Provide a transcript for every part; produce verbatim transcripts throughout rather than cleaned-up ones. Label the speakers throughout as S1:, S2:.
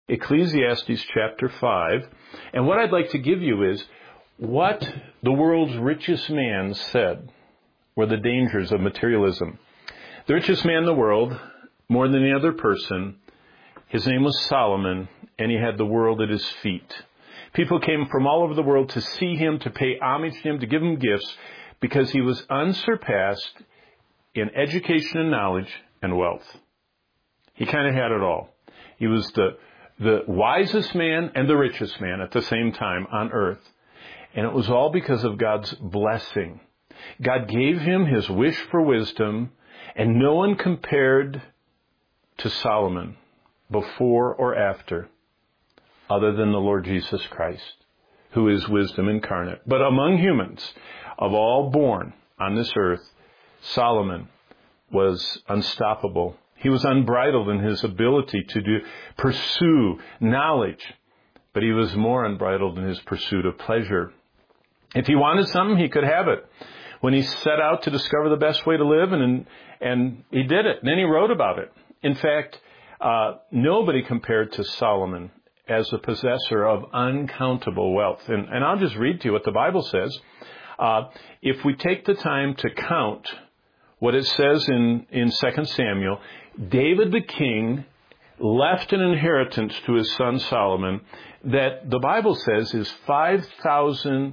S1: Ecclesiastes chapter five. And what I'd like to give you is what the world's richest man said were the dangers of materialism. The richest man in the world, more than any other person, his name was Solomon, and he had the world at his feet. People came from all over the world to see him, to pay homage to him, to give him gifts, because he was unsurpassed in education and knowledge and wealth. He kind of had it all. He was the, the wisest man and the richest man at the same time on earth. And it was all because of God's blessing. God gave him his wish for wisdom, and no one compared to Solomon before or after other than the Lord Jesus Christ, who is wisdom incarnate. But among humans, of all born on this earth, Solomon was unstoppable. He was unbridled in his ability to do, pursue knowledge, but he was more unbridled in his pursuit of pleasure. If he wanted something, he could have it. When he set out to discover the best way to live, and and he did it. And then he wrote about it. In fact, uh, nobody compared to Solomon as the possessor of uncountable wealth. And, and I'll just read to you what the Bible says. Uh, if we take the time to count what it says in, in Second Samuel, David the king left an inheritance to his son Solomon that the Bible says is five thousand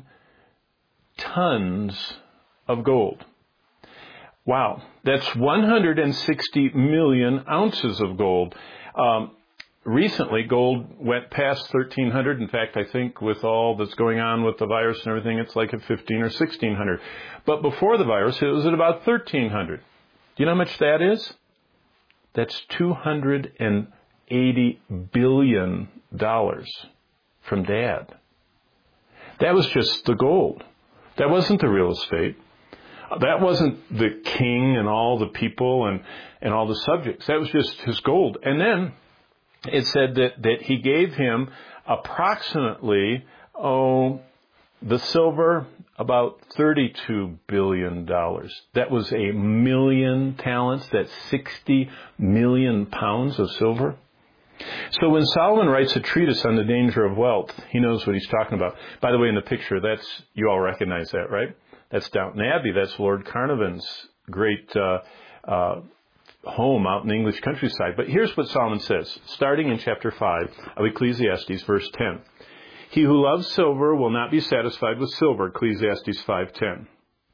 S1: tons of gold. Wow, that's one hundred sixty million ounces of gold. Um, recently, gold went past thirteen hundred. In fact, I think with all that's going on with the virus and everything, it's like at fifteen or sixteen hundred. But before the virus, it was at about thirteen hundred. Do you know how much that is? That's two hundred eighty billion dollars from Dad. That was just the gold. That wasn't the real estate. That wasn't the king and all the people and, and all the subjects. That was just his gold. And then it said that, that he gave him approximately, oh, the silver, about thirty-two billion dollars. That was a million talents. That's sixty million pounds of silver. So when Solomon writes a treatise on the danger of wealth, he knows what he's talking about. By the way, in the picture, that's, you all recognize that, right? That's Downton Abbey. That's Lord Carnarvon's great uh, uh, home out in the English countryside. But here's what Solomon says, starting in chapter five of Ecclesiastes, verse ten. He who loves silver will not be satisfied with silver, Ecclesiastes five ten.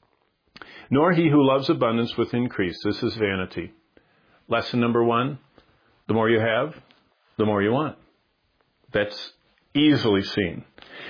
S1: Nor he who loves abundance with increase. This is vanity. Lesson number one, the more you have, the more you want. That's easily seen.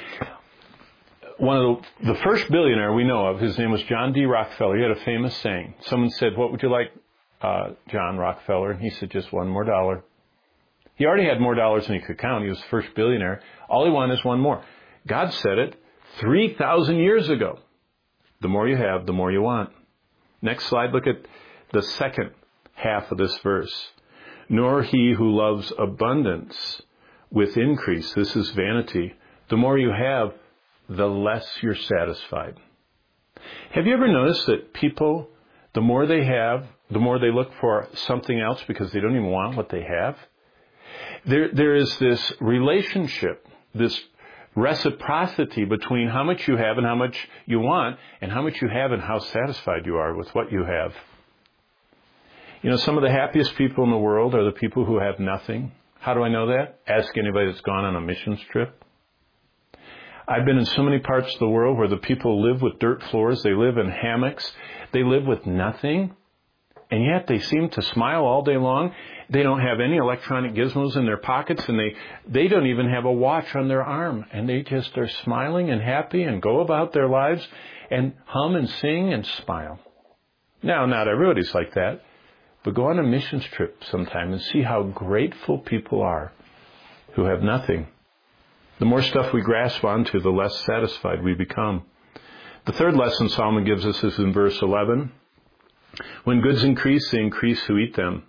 S1: One of the, the first billionaire we know of, his name was John D. Rockefeller. He had a famous saying. Someone said, what would you like, uh, John Rockefeller? And he said, just one more dollar. He already had more dollars than he could count. He was the first billionaire. All he wanted is one more. God said it three thousand years ago. The more you have, the more you want. Next slide, look at the second half of this verse. Nor he who loves abundance with increase. This is vanity. The more you have, the less you're satisfied. Have you ever noticed that people, the more they have, the more they look for something else because they don't even want what they have? There, there is this relationship, this reciprocity between how much you have and how much you want, and how much you have and how satisfied you are with what you have. You know, some of the happiest people in the world are the people who have nothing. How do I know that? Ask anybody that's gone on a missions trip. I've been in so many parts of the world where the people live with dirt floors, they live in hammocks, they live with nothing, and yet they seem to smile all day long. They don't have any electronic gizmos in their pockets, and they, they don't even have a watch on their arm, and they just are smiling and happy and go about their lives and hum and sing and smile. Now, not everybody's like that, but go on a missions trip sometime and see how grateful people are who have nothing. The more stuff we grasp onto, the less satisfied we become. The third lesson Solomon gives us is in verse eleven. When goods increase, they increase who eat them.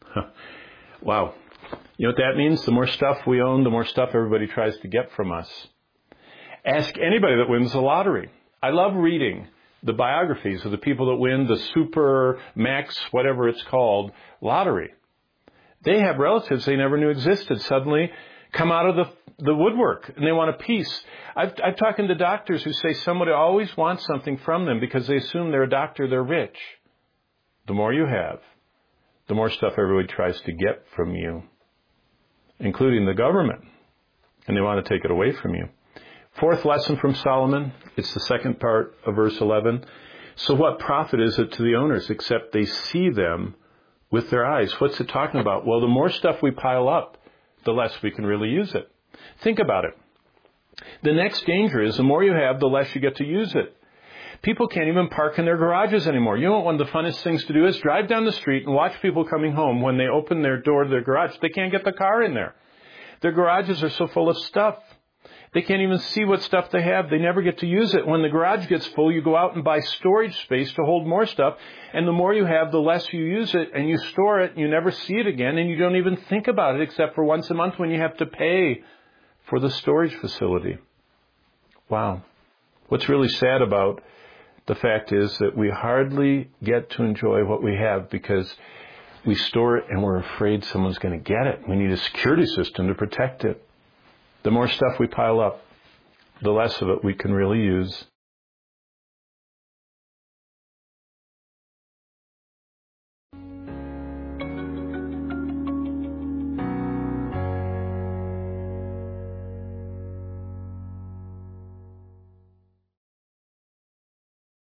S1: Wow. You know what that means? The more stuff we own, the more stuff everybody tries to get from us. Ask anybody that wins the lottery. I love reading the biographies of the people that win the super max, whatever it's called, lottery. They have relatives they never knew existed suddenly come out of the, the woodwork, and they want a piece. I've, I've talked to doctors who say somebody always wants something from them because they assume they're a doctor, they're rich. The more you have, the more stuff everybody tries to get from you, including the government, and they want to take it away from you. Fourth lesson from Solomon, it's the second part of verse eleven. So what profit is it to the owners except they see them with their eyes? What's it talking about? Well, the more stuff we pile up, the less we can really use it. Think about it. The next danger is the more you have, the less you get to use it. People can't even park in their garages anymore. You know what one of the funnest things to do is? Drive down the street and watch people coming home. When they open their door to their garage, they can't get the car in there. Their garages are so full of stuff. They can't even see what stuff they have. They never get to use it. When the garage gets full, you go out and buy storage space to hold more stuff. And the more you have, the less you use it. And you store it, and you never see it again. And you don't even think about it except for once a month when you have to pay for the storage facility. Wow. What's really sad about the fact is that we hardly get to enjoy what we have because we store it and we're afraid someone's going to get it. We need a security system to protect it. The more stuff we pile up, the less of it we can really use.